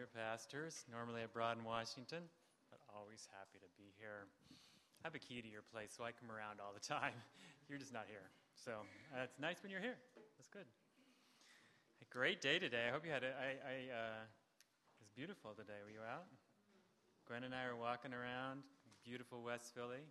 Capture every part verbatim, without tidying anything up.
your pastors, normally abroad in Washington, but always happy to be here. I have a key to your place, so I come around all the time. You're just not here. So uh, it's nice when you're here. That's good. A great day today. I hope you had a, I, I, uh, it was beautiful today. Were you out? Gwen and I were walking around beautiful West Philly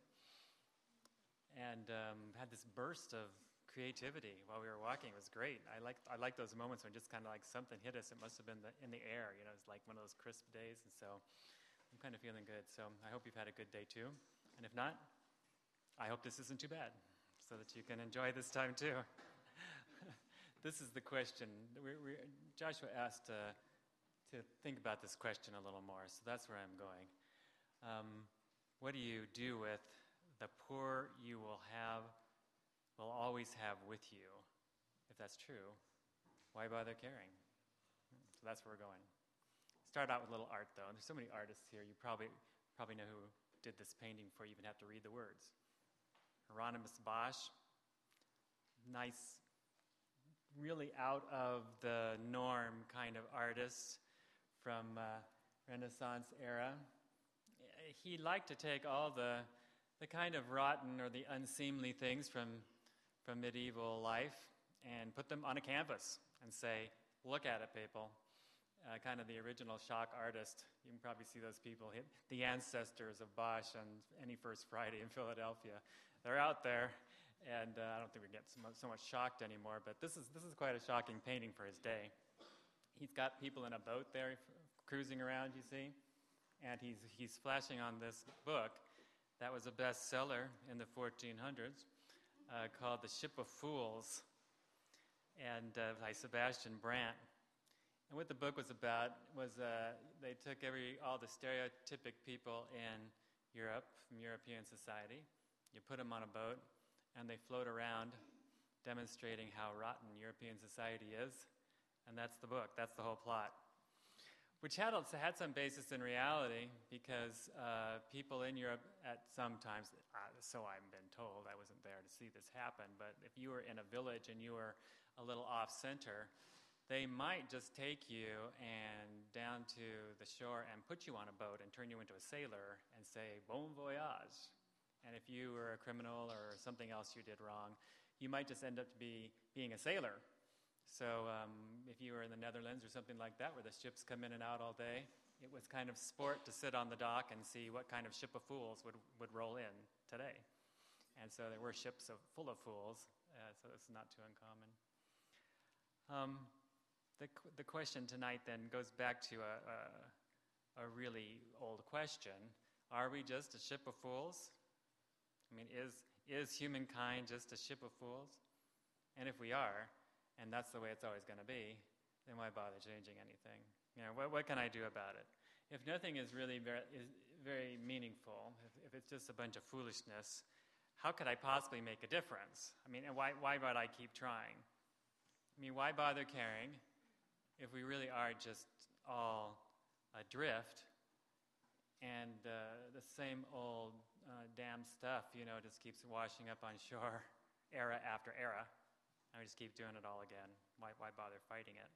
and um, had this burst of creativity while we were walking. It was great. I like I like those moments when just kind of like something hit us. It must have been the, in the air. You know, it's like one of those crisp days. And so I'm kind of feeling good. So I hope you've had a good day too. And if not, I hope this isn't too bad so that you can enjoy this time too. This is the question. We, we, Joshua asked uh, to think about this question a little more. So that's where I'm going. Um, what do you do with the poor you will have will always have with you? If that's true, why bother caring? So that's where we're going. Start out with a little art, though. There's so many artists here. You probably probably know who did this painting before you even have to read the words. Hieronymus Bosch. Nice, really out of the norm kind of artist from uh, Renaissance era. He liked to take all the the kind of rotten or the unseemly things from from medieval life and put them on a canvas and say, look at it, people. Uh, kind of the original shock artist. You can probably see those people, the ancestors of Bosch on any First Friday in Philadelphia. They're out there, and uh, I don't think we get so much, so much shocked anymore, but this is this is quite a shocking painting for his day. He's got people in a boat there cruising around, you see, and he's he's flashing on this book that was a bestseller in the fourteen hundreds uh, called The Ship of Fools, and uh, by Sebastian Brandt. And what the book was about was uh, they took every all the stereotypic people in Europe, from European society, you put them on a boat, and they float around demonstrating how rotten European society is. And that's the book. That's the whole plot. Which had, had some basis in reality, because uh, people in Europe at some times, uh, so I've been told, I wasn't there to see this happen, but if you were in a village and you were a little off-center, they might just take you and down to the shore and put you on a boat and turn you into a sailor and say, bon voyage. And if you were a criminal or something else you did wrong, you might just end up to be being a sailor. So um, if you were in the Netherlands or something like that, where the ships come in and out all day, it was kind of sport to sit on the dock and see what kind of ship of fools would, would roll in today. And so there were ships of, full of fools, uh, so it's not too uncommon. Um, the, the question tonight then goes back to a, a, a really old question. Are we just a ship of fools? I mean, is, is humankind just a ship of fools? And if we are, and that's the way it's always going to be, then why bother changing anything? You know, what, what can I do about it? If nothing is really very, is very meaningful, if, if it's just a bunch of foolishness, how could I possibly make a difference? I mean, and why, why would I keep trying? I mean, why bother caring if we really are just all adrift and uh, the same old uh, damn stuff, you know, just keeps washing up on shore era after era? I just keep doing it all again. Why, why bother fighting it?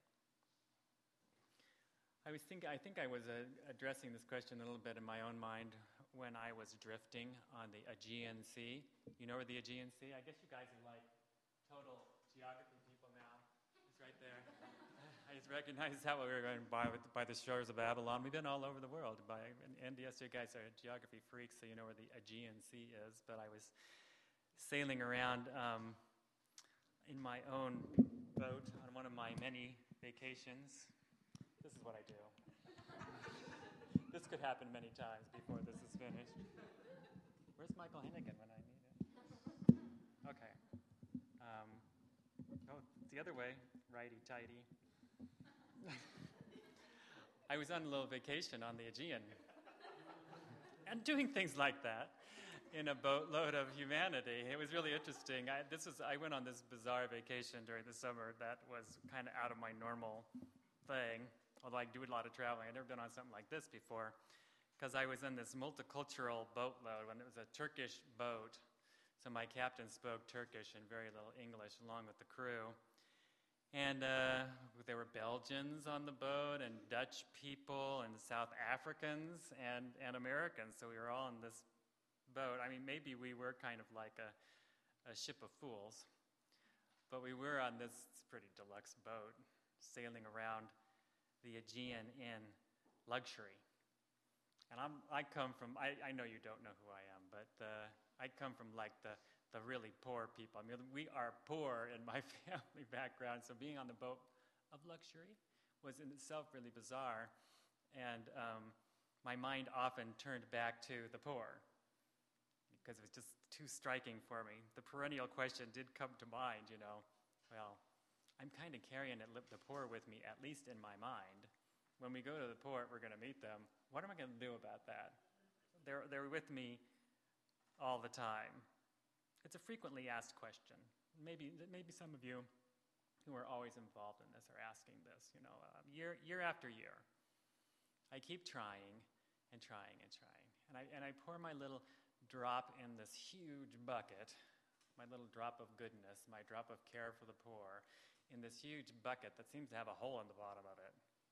I was think, I think I was uh, addressing this question a little bit in my own mind when I was drifting on the Aegean Sea. You know where the Aegean Sea? I guess you guys are like total geography people now. It's right there. I just recognized that while we were going by, by the shores of Babylon. We've been all over the world. By, and, and yes, you guys are geography freaks, so you know where the Aegean Sea is. But I was sailing around Um, in my own boat on one of my many vacations. This is what I do. This could happen many times before this is finished. Where's Michael Hennigan when I need it? Okay. Um, oh, the other way, righty-tighty. I was on a little vacation on the Aegean and doing things like that in a boatload of humanity. It was really interesting. I, this was, I went on this bizarre vacation during the summer that was kind of out of my normal thing, although I do a lot of traveling. I'd never been on something like this before, because I was in this multicultural boatload when it was a Turkish boat. So my captain spoke Turkish and very little English along with the crew. And uh, there were Belgians on the boat, and Dutch people, and South Africans, and, and Americans. So we were all on this boat. I mean, maybe we were kind of like a, a ship of fools, but we were on this pretty deluxe boat, sailing around the Aegean in luxury. And I'm, I come from, I, I know you don't know who I am, but uh, I come from like the, the really poor people. I mean, we are poor in my family background, so being on the boat of luxury was in itself really bizarre. And um, my mind often turned back to the poor because it was just too striking for me. The perennial question did come to mind, you know, well, I'm kind of carrying it, the poor with me, at least in my mind. When we go to the port, we're going to meet them. What am I going to do about that? They're, they're with me all the time. It's a frequently asked question. Maybe, maybe some of you who are always involved in this are asking this, you know, um, year, year after year. I keep trying and trying and trying. And I, and I pour my little drop in this huge bucket, my little drop of goodness, my drop of care for the poor, in this huge bucket that seems to have a hole in the bottom of it.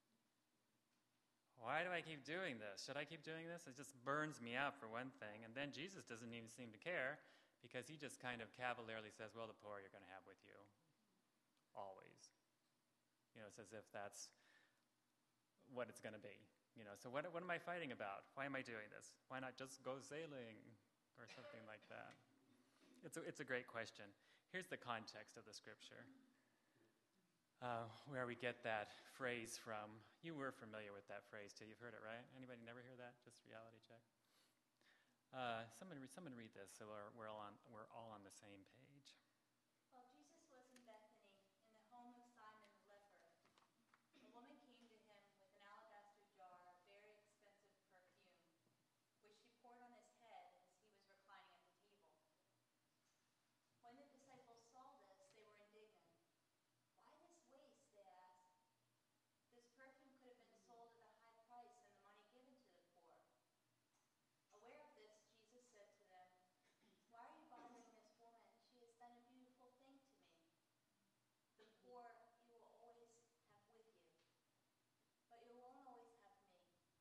Why do I keep doing this? Should I keep doing this? It just burns me out for one thing. And then Jesus doesn't even seem to care because he just kind of cavalierly says, well, the poor you're going to have with you always. You know, it's as if that's what it's going to be. You know, so what, what am I fighting about? Why am I doing this? Why not just go sailing or something like that? It's a, it's a great question. Here's the context of the scripture. Uh, where we get that phrase from. You were familiar with that phrase too. You've heard it, right? Anybody never hear that? Just reality check. Uh, someone, re- someone read this so we're, we're all on we're all on the same page. While Jesus was in Bethany, in the home of Simon the leper, a woman came to him with an alabaster jar of very expensive perfume, which she poured on his head as he was reclining at the table. When the disciples saw this, they were indignant. Why this waste, they asked. This perfume could have been sold at a high price and the money given to the poor. Aware of this, Jesus said to them, why are you bothering this woman? She has done a beautiful thing to me. The poor you will always have with you, but you won't always have me.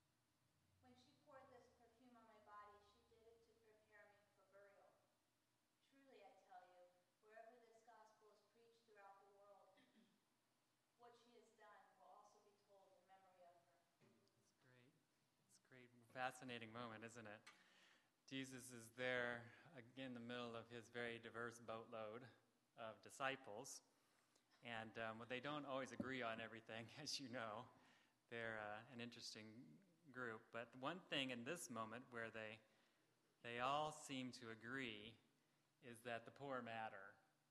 When she poured this perfume on my body, she did it to prepare me for burial. Truly, I tell you, wherever this gospel is preached throughout the world, what she has done will also be told in memory of her. It's great. It's a great, fascinating moment, isn't it? Jesus is there again in the middle of his very diverse boatload of disciples. And um, they don't always agree on everything, as you know. They're uh, an interesting group. But one thing in this moment where they, they all seem to agree is that the poor matter.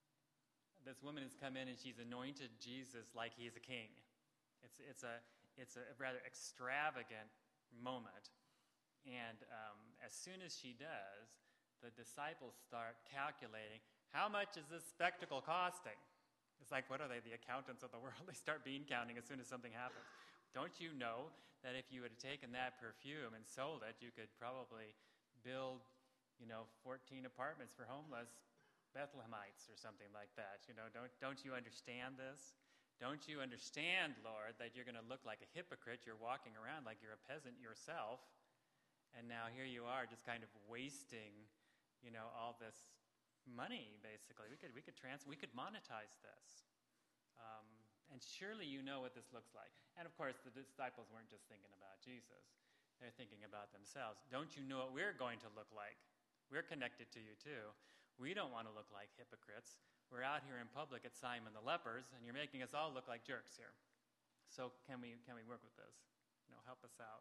This woman has come in and she's anointed Jesus like he's a king. It's, it's, a, it's a rather extravagant moment. And um, as soon as she does, the disciples start calculating, how much is this spectacle costing? It's like, what are they, the accountants of the world? They start bean counting as soon as something happens. Don't you know that if you had taken that perfume and sold it, you could probably build, you know, fourteen apartments for homeless Bethlehemites or something like that? You know, don't, don't you understand this? Don't you understand, Lord, that you're going to look like a hypocrite? You're walking around like you're a peasant yourself. And now here you are just kind of wasting, you know, all this money, basically. We could we could trans we could monetize this. Um, and surely you know what this looks like. And of course, the disciples weren't just thinking about Jesus. They're thinking about themselves. Don't you know what we're going to look like? We're connected to you too. We don't want to look like hypocrites. We're out here in public at Simon the Lepers, and you're making us all look like jerks here. So can we can we work with this? You know, help us out.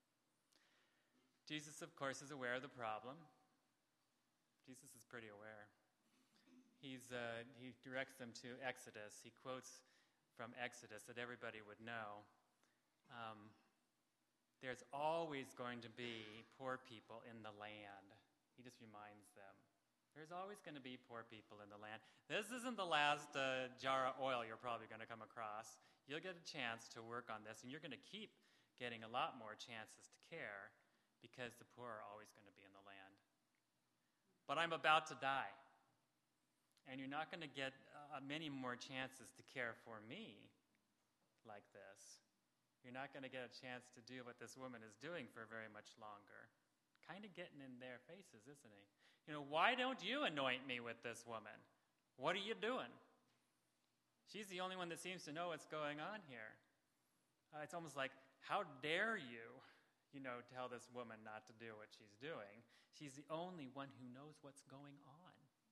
Jesus, of course, is aware of the problem. Jesus is pretty aware. He's, uh, he directs them to Exodus. He quotes from Exodus that everybody would know. Um, there's always going to be poor people in the land. He just reminds them. There's always going to be poor people in the land. This isn't the last uh, jar of oil you're probably going to come across. You'll get a chance to work on this, and you're going to keep getting a lot more chances to care, because the poor are always going to be in the land. But I'm about to die. And you're not going to get uh, many more chances to care for me like this. You're not going to get a chance to do what this woman is doing for very much longer. Kind of getting in their faces, isn't he? You know, why don't you anoint me with this woman? What are you doing? She's the only one that seems to know what's going on here. Uh, it's almost like, how dare you, you know, tell this woman not to do what she's doing? She's the only one who knows what's going on.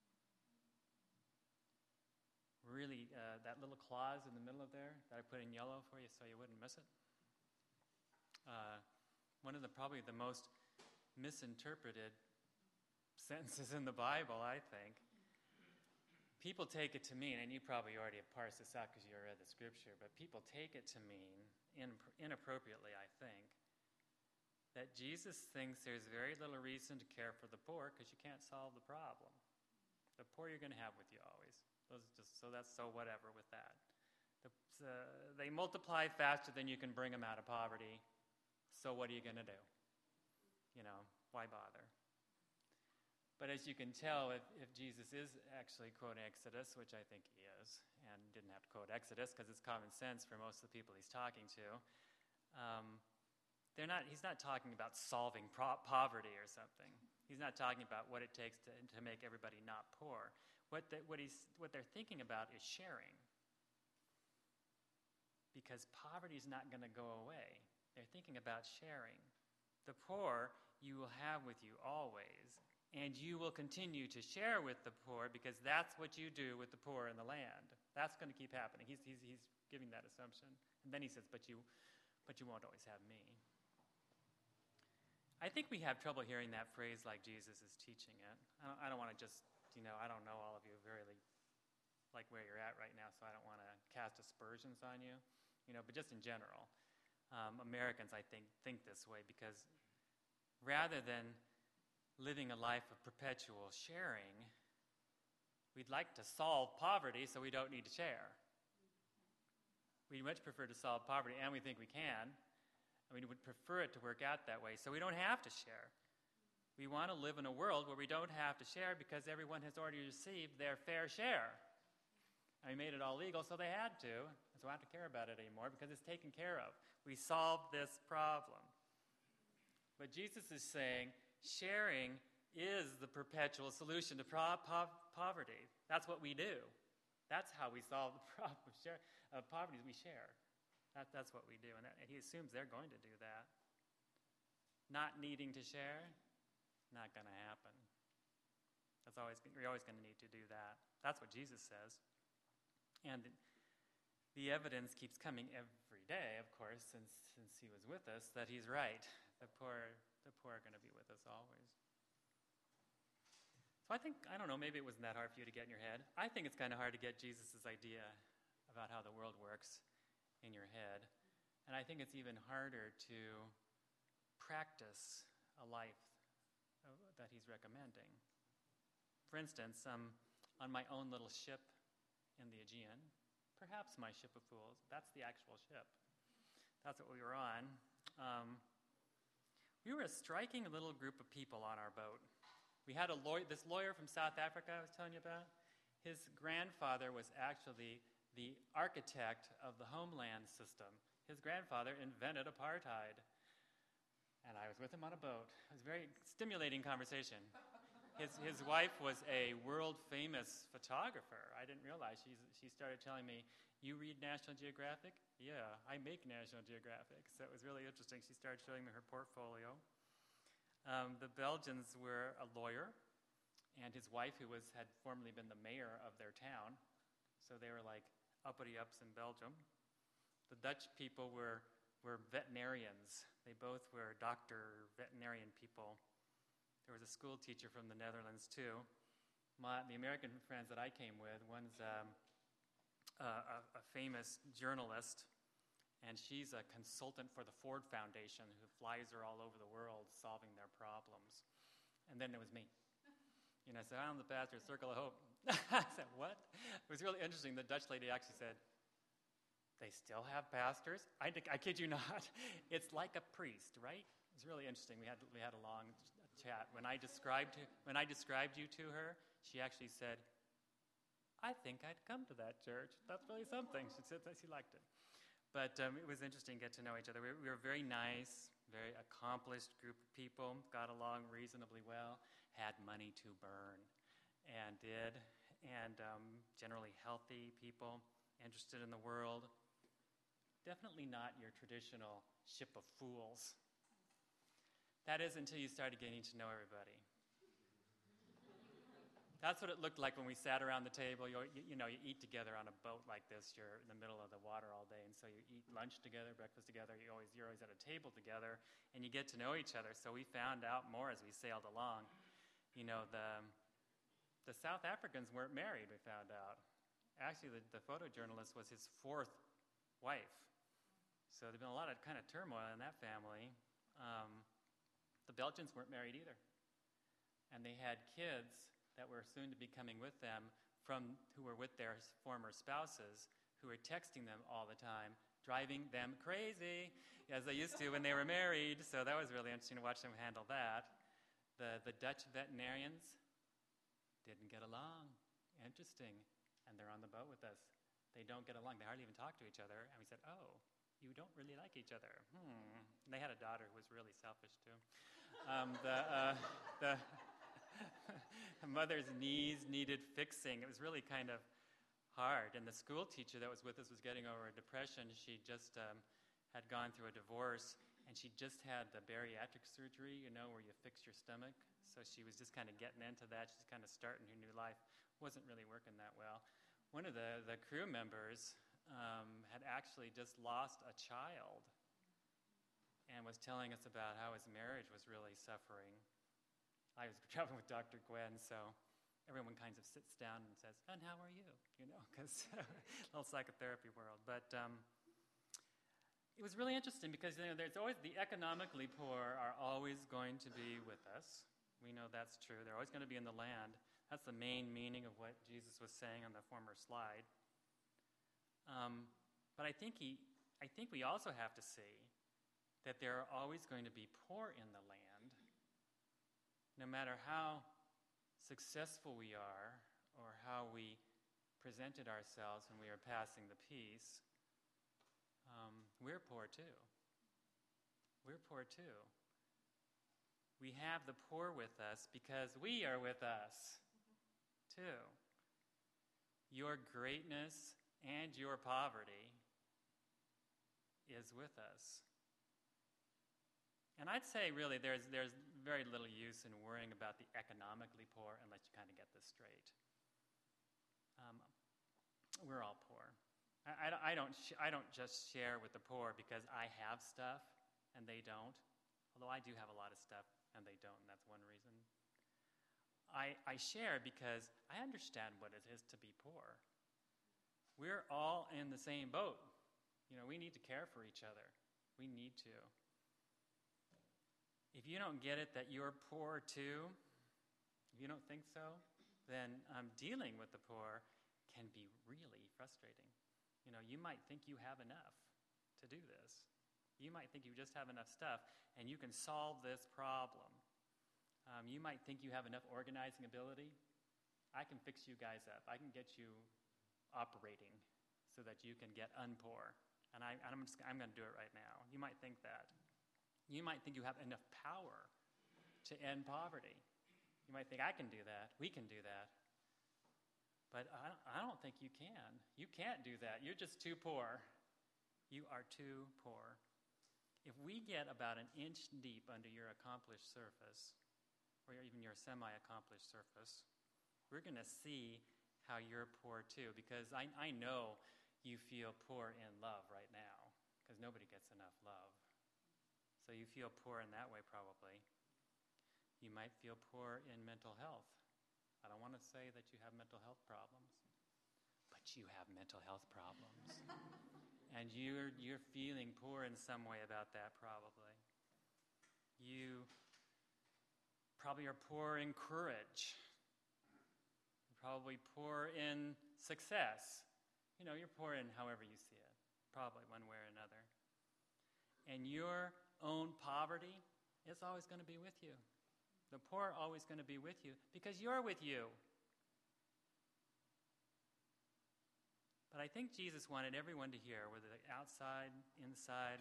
Really, uh, that little clause in the middle of there that I put in yellow for you so you wouldn't miss it. Uh, one of the probably the most misinterpreted sentences in the Bible, I think. People take it to mean, and you probably already have parsed this out because you read the scripture, but people take it to mean, in, inappropriately, I think, that Jesus thinks there's very little reason to care for the poor because you can't solve the problem. The poor you're going to have with you always. Those just so that's so whatever with that. The, uh, they multiply faster than you can bring them out of poverty. So what are you going to do? You know, why bother? But as you can tell, if, if Jesus is actually quoting Exodus, which I think he is, and didn't have to quote Exodus because it's common sense for most of the people he's talking to, um, they're not. He's not talking about solving pro- poverty or something. He's not talking about what it takes to, to make everybody not poor. What, the, what, he's, what they're thinking about is sharing. Because poverty is not going to go away. They're thinking about sharing. The poor you will have with you always, and you will continue to share with the poor because that's what you do with the poor in the land. That's going to keep happening. He's, he's, he's giving that assumption. And then he says, but you, but you won't always have me. I think we have trouble hearing that phrase like Jesus is teaching it. I don't, I don't want to just, you know, I don't know all of you really like where you're at right now, so I don't want to cast aspersions on you, you know, but just in general. Um, Americans, I think, think this way because rather than living a life of perpetual sharing, we'd like to solve poverty so we don't need to share. We much prefer to solve poverty, and we think we can. I mean, we would prefer it to work out that way so we don't have to share. We want to live in a world where we don't have to share because everyone has already received their fair share. And we made it all legal, so they had to, and so we don't have to care about it anymore because it's taken care of. We solved this problem. But Jesus is saying sharing is the perpetual solution to pro- po- poverty. That's what we do. That's how we solve the problem of, share, of poverty, is we share. That, that's what we do, and, that, and he assumes they're going to do that. Not needing to share, not going to happen. That's always we're always going to need to do that. That's what Jesus says. And the, the evidence keeps coming every day, of course, since since he was with us, that he's right. The poor, the poor are going to be with us always. So I think, I don't know, maybe it wasn't that hard for you to get in your head. I think it's kind of hard to get Jesus' idea about how the world works in your head. And I think it's even harder to practice a life that he's recommending. For instance, um, on my own little ship in the Aegean, perhaps my ship of fools, that's the actual ship. That's what we were on. Um, we were a striking little group of people on our boat. We had a lawyer, this lawyer from South Africa I was telling you about. His grandfather was actually the architect of the homeland system. His grandfather invented apartheid. And I was with him on a boat. It was a very stimulating conversation. His his wife was a world-famous photographer. I didn't realize. She's, she started telling me, you read National Geographic? Yeah, I make National Geographic. So it was really interesting. She started showing me her portfolio. Um, the Belgians were a lawyer, and his wife, who was had formerly been the mayor of their town. So they were like uppity-ups in Belgium. The Dutch people were, were veterinarians. They both were doctor, veterinarian people. There was a school teacher from the Netherlands, too. My, the American friends that I came with, one's um, a, a famous journalist, and she's a consultant for the Ford Foundation who flies her all over the world solving their problems. And then there was me. You know, I said, I'm the pastor at Circle of Hope. I said, what? It was really interesting. The Dutch lady actually said, they still have pastors? I, I kid you not. It's like a priest, right? It was really interesting. We had we had a long chat. When I described when I described you to her, she actually said, I think I'd come to that church. That's really something. She said that she liked it. But um, it was interesting to get to know each other. We, we were very nice, very accomplished group of people, got along reasonably well, had money to burn, and did, and um, generally healthy people, interested in the world. Definitely not your traditional ship of fools. That is until you started getting to know everybody. That's what it looked like when we sat around the table. You, you, you know, you eat together on a boat like this. You're in the middle of the water all day, and so you eat lunch together, breakfast together. You always, you're always at a table together, and you get to know each other. So we found out more as we sailed along. You know, the the South Africans weren't married, we found out. Actually, the, the photojournalist was his fourth wife. So there's been a lot of kind of turmoil in that family. Um, the Belgians weren't married either. And they had kids that were soon to be coming with them from who were with their former spouses, who were texting them all the time, driving them crazy, as they used to when they were married. So that was really interesting to watch them handle that. The, the Dutch veterinarians didn't get along. Interesting. And they're on the boat with us. They don't get along. They hardly even talk to each other. And we said, oh, you don't really like each other. Hmm. And they had a daughter who was really selfish, too. Um, the... Uh, the mother's knees needed fixing. It was really kind of hard. And the school teacher that was with us was getting over a depression. She just um, had gone through a divorce, and she just had the bariatric surgery, you know, where you fix your stomach. So she was just kind of getting into that. She's kind of starting her new life. Wasn't really working that well. One of the, the crew members um, had actually just lost a child and was telling us about how his marriage was really suffering. I was traveling with Doctor Gwen, so everyone kind of sits down and says, and how are you? You know, because little psychotherapy world. But um, it was really interesting because, you know, there's always the economically poor are always going to be with us. We know that's true. They're always going to be in the land. That's the main meaning of what Jesus was saying on the former slide. Um, but I think he, I think we also have to see that there are always going to be poor in the land. No matter how successful we are or how we presented ourselves when we were passing the peace, um, we're poor too. We're poor too. We have the poor with us because we are with us too. Your greatness and your poverty is with us. And I'd say really there's, there's very little use in worrying about the economically poor unless you kind of get this straight. Um, we're all poor. I, I, I, don't sh- I don't just share with the poor because I have stuff and they don't, although I do have a lot of stuff and they don't, and that's one reason. I, I share because I understand what it is to be poor. We're all in the same boat. You know, we need to care for each other. We need to. If you don't get it that you're poor too, if you don't think so, then um, dealing with the poor can be really frustrating. You know, you might think you have enough to do this. You might think you just have enough stuff and you can solve this problem. Um, you might think you have enough organizing ability. I can fix you guys up. I can get you operating so that you can get unpoor. And I, I'm, just, I'm going to do it right now. You might think that. You might think you have enough power to end poverty. You might think, I can do that. We can do that. But I, I don't think you can. You can't do that. You're just too poor. You are too poor. If we get about an inch deep under your accomplished surface, or even your semi-accomplished surface, we're going to see how you're poor too. Because I, I know you feel poor in love right now, because nobody gets enough love. So you feel poor in that way, probably. You might feel poor in mental health. I don't want to say that you have mental health problems, but you have mental health problems. And you're, you're feeling poor in some way about that, probably. You probably are poor in courage. You're probably poor in success. You know, you're poor in however you see it, probably one way or another. And your own poverty is always going to be with you. The poor are always going to be with you because you're with you. But I think Jesus wanted everyone to hear, whether they're outside, inside,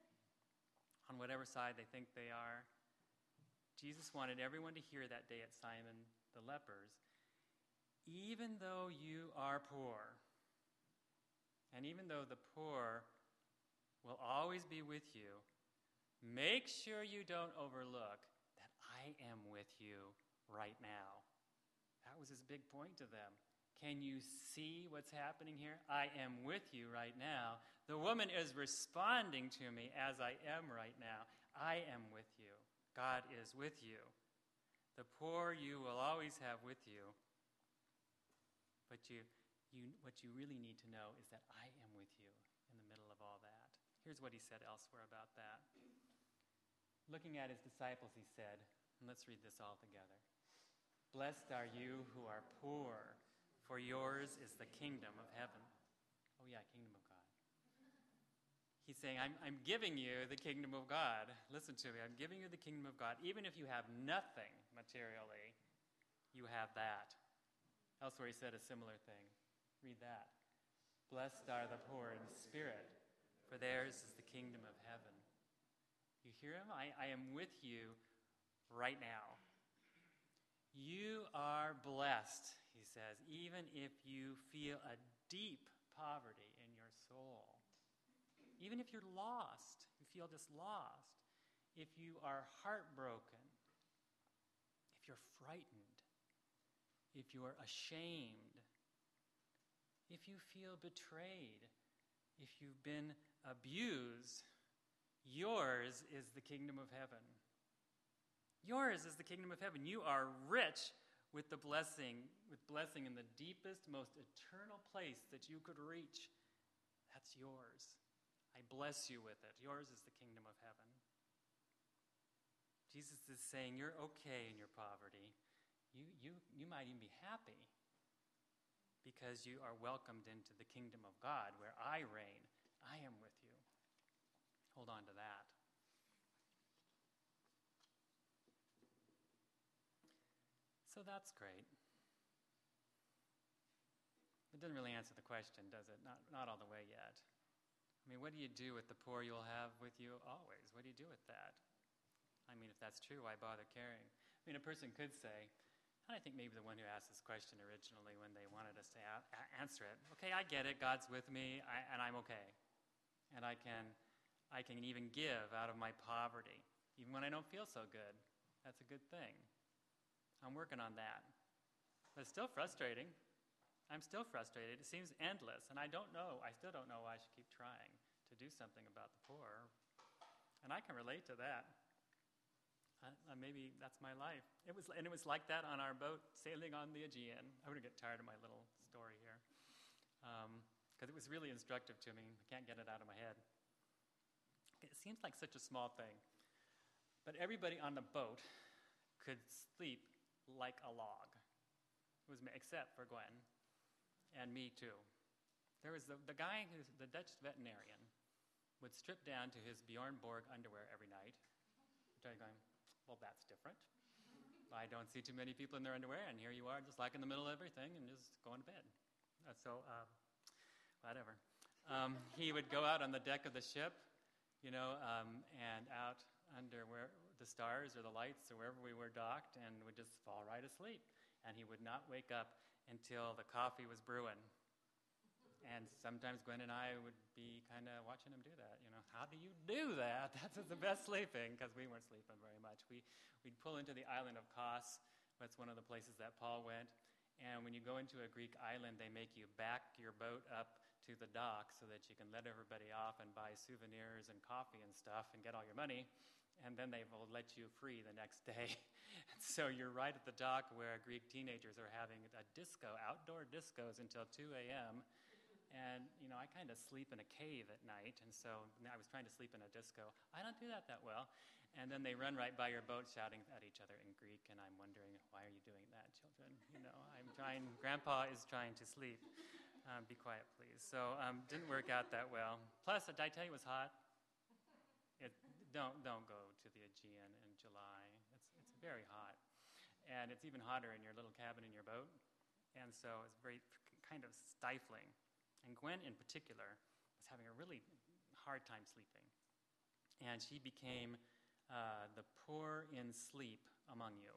on whatever side they think they are. Jesus wanted everyone to hear that day at Simon the leper's, even though you are poor, and even though the poor will always be with you, make sure you don't overlook that I am with you right now. That was his big point to them. Can you see what's happening here? I am with you right now. The woman is responding to me as I am right now. I am with you. God is with you. The poor you will always have with you. But you, you, what you really need to know is that I am with you in the middle of all that. Here's what he said elsewhere about that. Looking at his disciples, he said, and let's read this all together. Blessed are you who are poor, for yours is the kingdom of heaven. Oh yeah, kingdom of God. He's saying, I'm, I'm giving you the kingdom of God. Listen to me. I'm giving you the kingdom of God. Even if you have nothing materially, you have that. Elsewhere he said a similar thing. Read that. Blessed are the poor in spirit, for theirs is the kingdom of heaven. You hear him? I, I am with you right now. You are blessed, he says, even if you feel a deep poverty in your soul. Even if you're lost, you feel just lost. If you are heartbroken, if you're frightened, if you are ashamed, if you feel betrayed, if you've been abused, yours is the kingdom of heaven. Yours is the kingdom of heaven. You are rich with the blessing, with blessing in the deepest, most eternal place that you could reach. That's yours. I bless you with it. Yours is the kingdom of heaven. Jesus is saying you're okay in your poverty. You, you, you might even be happy because you are welcomed into the kingdom of God where I reign. I am with you. Hold on to that. So that's great. It doesn't really answer the question, does it? Not, not all the way yet. I mean, what do you do with the poor you'll have with you always? What do you do with that? I mean, if that's true, why bother caring? I mean, a person could say, and I think maybe the one who asked this question originally when they wanted us to a- a- answer it, okay, I get it, God's with me, I, and I'm okay. And I can, I can even give out of my poverty, even when I don't feel so good. That's a good thing. I'm working on that. But it's still frustrating. I'm still frustrated. It seems endless, and I don't know, I still don't know why I should keep trying to do something about the poor. And I can relate to that. Uh, uh, maybe that's my life. It was, and it was like that on our boat sailing on the Aegean. I'm going to get tired of my little story here because um, it was really instructive to me. I can't get it out of my head. It seems like such a small thing, but everybody on the boat could sleep like a log. It was except for Gwen. And me too. There was the, the guy, who's the Dutch veterinarian, would strip down to his Bjorn Borg underwear every night. You're going, well, that's different. I don't see too many people in their underwear, and here you are just like in the middle of everything and just going to bed. Uh, so, uh, whatever. Um, he would go out on the deck of the ship, you know, um, and out under where the stars or the lights or wherever we were docked, and would just fall right asleep. And he would not wake up until the coffee was brewing. And sometimes Gwen and I would be kind of watching him do that. You know, how do you do that? That's the best sleeping, because we weren't sleeping very much. We, we'd pull into the island of Kos. That's one of the places that Paul went. And when you go into a Greek island, they make you back your boat up to the dock so that you can let everybody off and buy souvenirs and coffee and stuff and get all your money. And then they will let you free the next day. And so you're right at the dock where Greek teenagers are having a disco, outdoor discos until two a.m., and, you know, I kind of sleep in a cave at night, and so I was trying to sleep in a disco. I don't do that that well. And then they run right by your boat shouting at each other in Greek, and I'm wondering, why are you doing that, children? You know, I'm trying, Grandpa is trying to sleep. Um, be quiet, please. So um, didn't work out that well. Plus, did I tell you it was hot? It, don't, don't go to the Aegean in July. It's, it's very hot. And it's even hotter in your little cabin in your boat. And so it's very kind of stifling. And Gwen, in particular, was having a really hard time sleeping. And she became uh, the poor in sleep among you.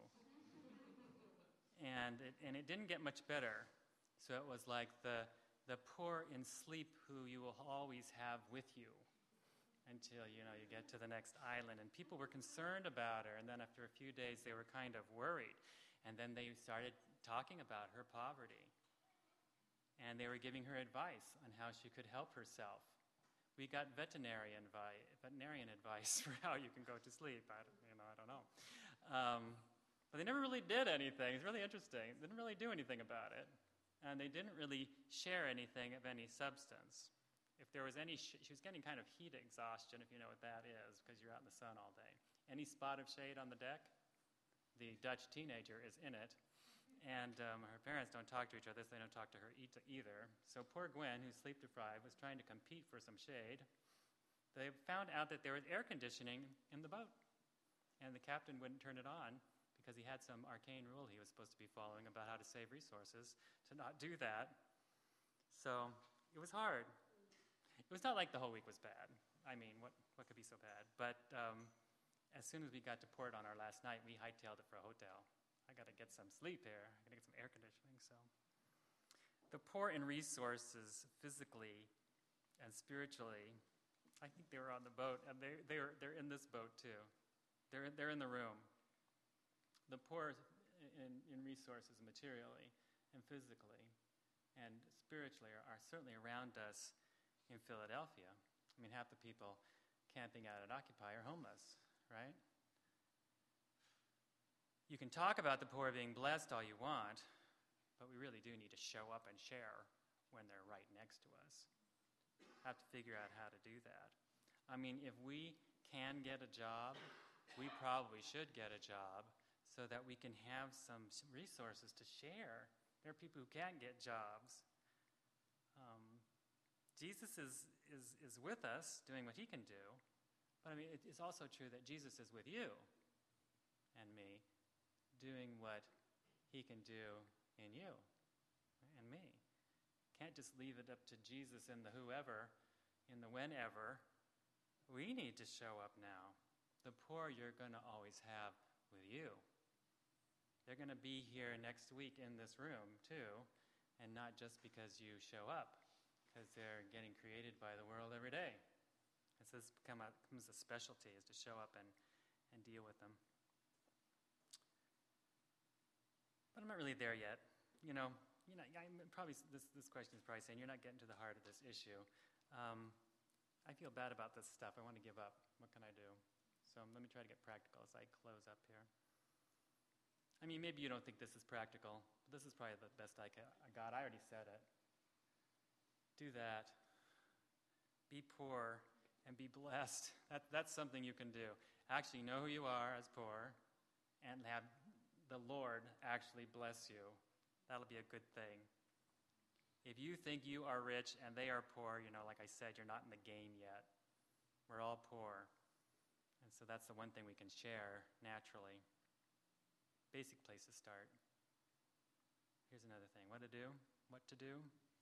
and, it, and it didn't get much better. So it was like the, the poor in sleep who you will always have with you until, you know, you get to the next island. And people were concerned about her. And then after a few days, they were kind of worried. And then they started talking about her poverty. And they were giving her advice on how she could help herself. We got veterinarian, vi- veterinarian advice for how you can go to sleep. I don't, you know, I don't know. Um, but they never really did anything. It's really interesting. They didn't really do anything about it. And they didn't really share anything of any substance. If there was any, sh- she was getting kind of heat exhaustion, if you know what that is, because you're out in the sun all day. Any spot of shade on the deck, the Dutch teenager is in it. And um, her parents don't talk to each other, so they don't talk to her e- either. So poor Gwen, who's sleep deprived, was trying to compete for some shade. They found out that there was air conditioning in the boat. And the captain wouldn't turn it on because he had some arcane rule he was supposed to be following about how to save resources to not do that. So it was hard. It was not like the whole week was bad. I mean, what, what could be so bad? But um, as soon as we got to port on our last night, we hightailed it for a hotel. I got to get some sleep here. I got to get some air conditioning. So, the poor in resources, physically and spiritually, I think they were on the boat, and they they're they're in this boat too. They're they're in the room. The poor in in resources, materially and physically, and spiritually, are, are certainly around us in Philadelphia. I mean, half the people camping out at Occupy are homeless, right? You can talk about the poor being blessed all you want, but we really do need to show up and share when they're right next to us. Have to figure out how to do that. I mean, if we can get a job, we probably should get a job so that we can have some resources to share. There are people who can't get jobs. Um, Jesus is, is, is with us doing what he can do, but I mean, it, it's also true that Jesus is with you and me, doing what he can do in you and me. Can't just leave it up to Jesus and the whoever, in the whenever. We need to show up now. The poor you're going to always have with you. They're going to be here next week in this room too, and not just because you show up, because they're getting created by the world every day. It's this become a, becomes a specialty, is to show up and, and deal with them. But I'm not really there yet. You know, you know, I'm probably this this question is probably saying you're not getting to the heart of this issue. Um, I feel bad about this stuff. I want to give up. What can I do? So let me try to get practical as I close up here. I mean, maybe you don't think this is practical, but this is probably the best I, ca- I got. I already said it. Do that. Be poor and be blessed. That, that's something you can do. Actually know who you are as poor and have the Lord actually bless you. That'll be a good thing. If you think you are rich and they are poor, you know, like I said, you're not in the game yet. We're all poor. And so that's the one thing we can share naturally. Basic place to start. Here's another thing. What to do? What to do?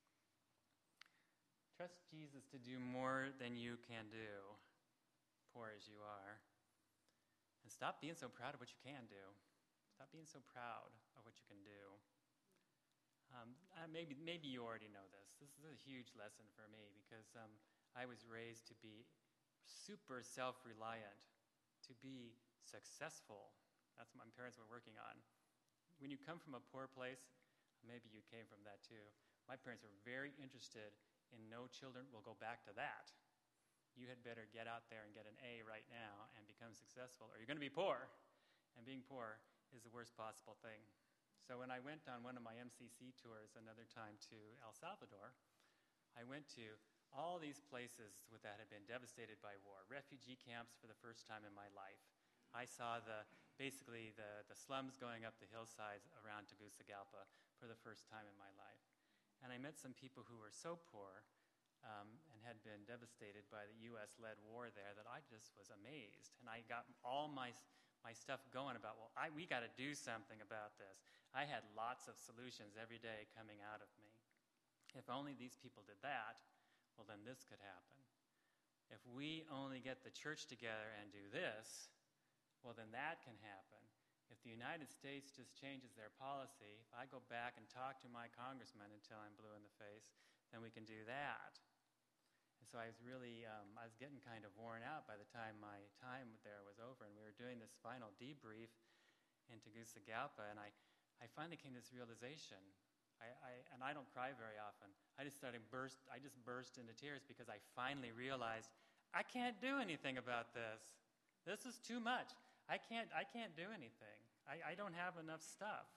Trust Jesus to do more than you can do, poor as you are. And stop being so proud of what you can do. Stop being so proud of what you can do. Um, uh, maybe, maybe you already know this. This is a huge lesson for me because um, I was raised to be super self-reliant, to be successful. That's what my parents were working on. When you come from a poor place, maybe you came from that too. My parents were very interested in no children will go back to that. You had better get out there and get an A right now and become successful, or you're going to be poor. And being poor is the worst possible thing. So when I went on one of my M C C tours another time to El Salvador, I went to all these places that had been devastated by war, refugee camps for the first time in my life. I saw the basically the, the slums going up the hillsides around Tegucigalpa for the first time in my life. And I met some people who were so poor um, and had been devastated by the U S-led war there that I just was amazed. And I got all my my stuff going about, well, I, we got to do something about this. I had lots of solutions every day coming out of me. If only these people did that, well, then this could happen. If we only get the church together and do this, well, then that can happen. If the United States just changes their policy, if I go back and talk to my congressman until I'm blue in the face, then we can do that. And so I was really, um, I was getting kind of worn out by the time my time there was over, and we were doing this final debrief in Tegucigalpa, and I, I finally came to this realization. I, I, and I don't cry very often. I just started burst. I just burst into tears because I finally realized I can't do anything about this. This is too much. I can't. I can't do anything. I, I don't have enough stuff.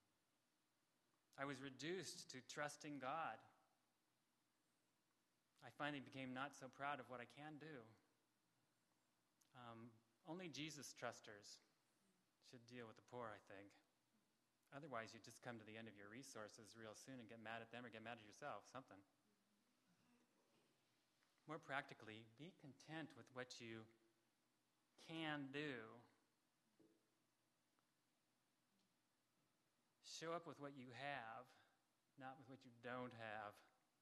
I was reduced to trusting God. I finally became not so proud of what I can do. Um, only Jesus trusters should deal with the poor, I think. Otherwise, you just come to the end of your resources real soon and get mad at them or get mad at yourself, something. More practically, be content with what you can do. Show up with what you have, not with what you don't have.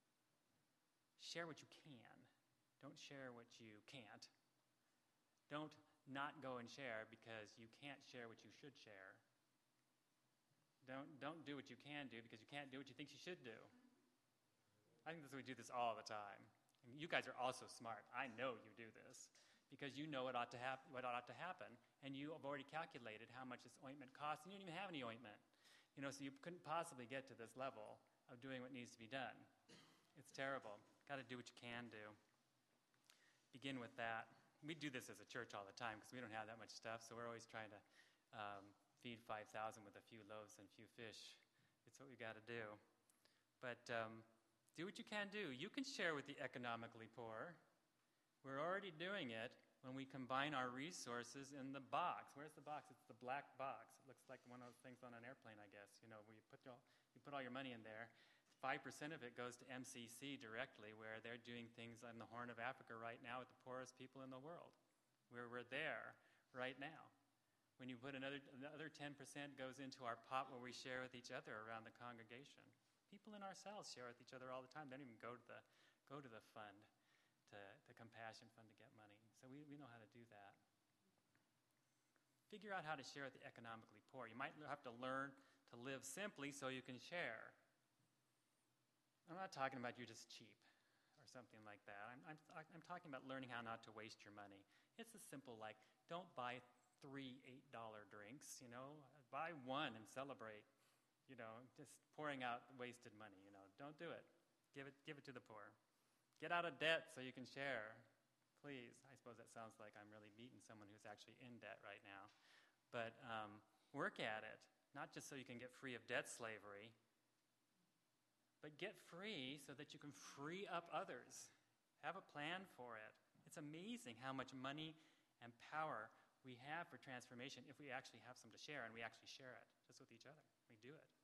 Share what you can. Don't share what you can't. Don't not go and share because you can't share what you should share. Don't, don't do what you can do because you can't do what you think you should do. I think that's why we do this all the time. And you guys are also smart. I know you do this because you know what ought to hap- what ought to happen, and you have already calculated how much this ointment costs, and you don't even have any ointment. You know, so you couldn't possibly get to this level of doing what needs to be done. It's terrible. Got to do what you can do. Begin with that. We do this as a church all the time because we don't have that much stuff, so we're always trying to um, feed five thousand with a few loaves and a few fish. It's what we got to do. But um, do what you can do. You can share with the economically poor. We're already doing it when we combine our resources in the box. Where's the box? It's the black box. It looks like one of those things on an airplane, I guess. You know, where you put, your, you put all your money in there. five percent of it goes to M C C directly, where they're doing things on the Horn of Africa right now with the poorest people in the world, where we're there right now. When you put another, another ten percent goes into our pot where we share with each other around the congregation. People in our cells share with each other all the time. They don't even go to the, go to the fund, to the compassion fund to get money. So we, we know how to do that. Figure out how to share with the economically poor. You might have to learn to live simply so you can share. I'm not talking about you just cheap or something like that. I'm, I'm, I'm talking about learning how not to waste your money. It's as simple like, don't buy three eight dollar drinks, you know. Buy one and celebrate, you know, just pouring out wasted money, you know. Don't do it. Give it, give it to the poor. Get out of debt so you can share. Please. I suppose that sounds like I'm really beating someone who's actually in debt right now. But um, work at it, not just so you can get free of debt slavery, but get free so that you can free up others. Have a plan for it. It's amazing how much money and power we have for transformation if we actually have some to share, and we actually share it just with each other. We do it.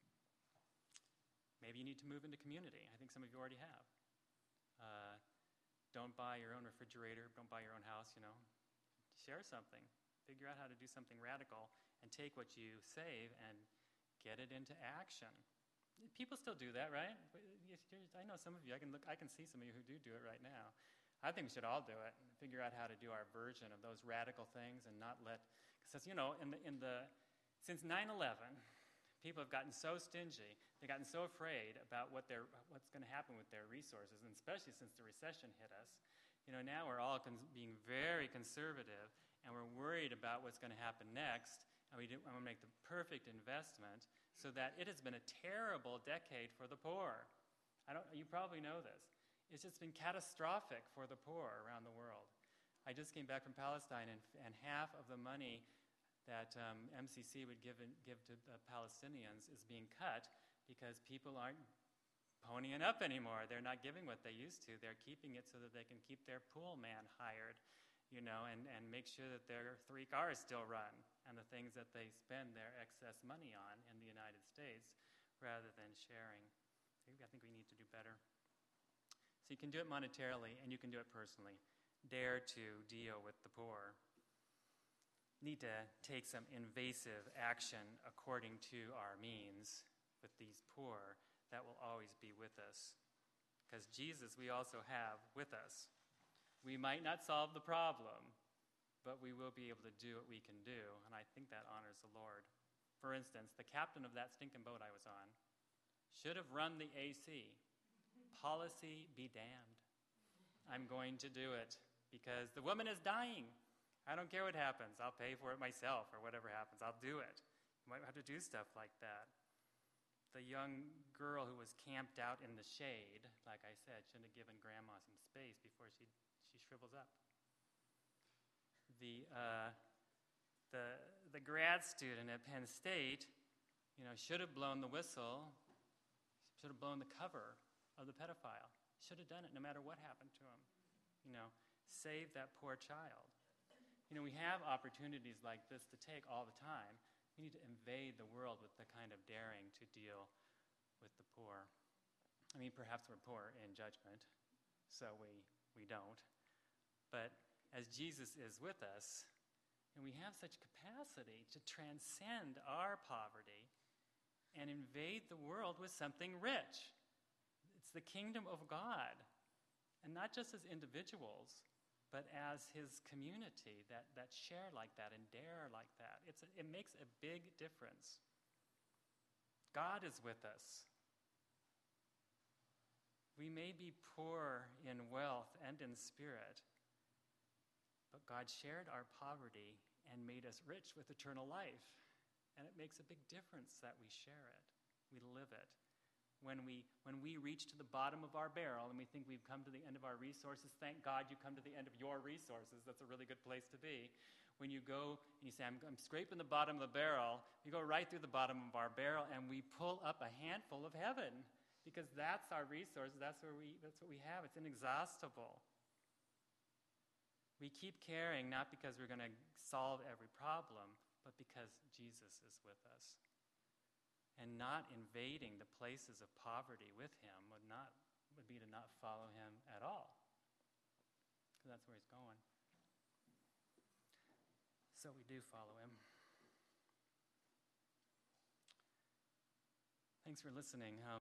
Maybe you need to move into community. I think some of you already have. Uh, don't buy your own refrigerator. Don't buy your own house, you know. Share something. Figure out how to do something radical and take what you save and get it into action. People still do that, right? I know some of you. I can look. I can see some of you who do do it right now. I think we should all do it and figure out how to do our version of those radical things and not let. Because you know, in the in the since nine eleven, people have gotten so stingy. They've gotten so afraid about what they're what's going to happen with their resources, and especially since the recession hit us. You know, now we're all con- being very conservative, and we're worried about what's going to happen next. And we want to make the perfect investment so that it has been a terrible decade for the poor. I don't. You probably know this. It's just been catastrophic for the poor around the world. I just came back from Palestine, and, and half of the money that um, M C C would give, in, give to the Palestinians is being cut because people aren't ponying up anymore. They're not giving what they used to. They're keeping it so that they can keep their pool man hired, you know, and, and make sure that their three cars still run, and the things that they spend their excess money on in the United States rather than sharing. I think we need to do better. So you can do it monetarily, and you can do it personally. Dare to deal with the poor. Need to take some invasive action according to our means with these poor that will always be with us. Because Jesus, we also have with us. We might not solve the problem, but we will be able to do what we can do, and I think that honors the Lord. For instance, the captain of that stinking boat I was on should have run the A C. Policy be damned. I'm going to do it because the woman is dying. I don't care what happens. I'll pay for it myself or whatever happens. I'll do it. You might have to do stuff like that. The young girl who was camped out in the shade, like I said, shouldn't have given Grandma some space before she, she shrivels up. The, uh, the, the grad student at Penn State, you know, should have blown the whistle, should have blown the cover of the pedophile. Should have done it no matter what happened to him. You know, save that poor child. You know, we have opportunities like this to take all the time. We need to invade the world with the kind of daring to deal with the poor. I mean, perhaps we're poor in judgment, so we, we don't. But as Jesus is with us, and we have such capacity to transcend our poverty and invade the world with something rich. It's the kingdom of God, and not just as individuals, but as his community that, that share like that and dare like that. It's a, it makes a big difference. God is with us. We may be poor in wealth and in spirit, but God shared our poverty and made us rich with eternal life. And it makes a big difference that we share it. We live it. When we, when we reach to the bottom of our barrel and we think we've come to the end of our resources, thank God you come to the end of your resources. That's a really good place to be. When you go and you say, I'm, I'm scraping the bottom of the barrel, you go right through the bottom of our barrel and we pull up a handful of heaven because that's our resource. That's, where we, that's what we have. It's inexhaustible. We keep caring not because we're going to solve every problem, but because Jesus is with us. And not invading the places of poverty with him would not would be to not follow him at all. Because that's where he's going. So we do follow him. Thanks for listening. Um,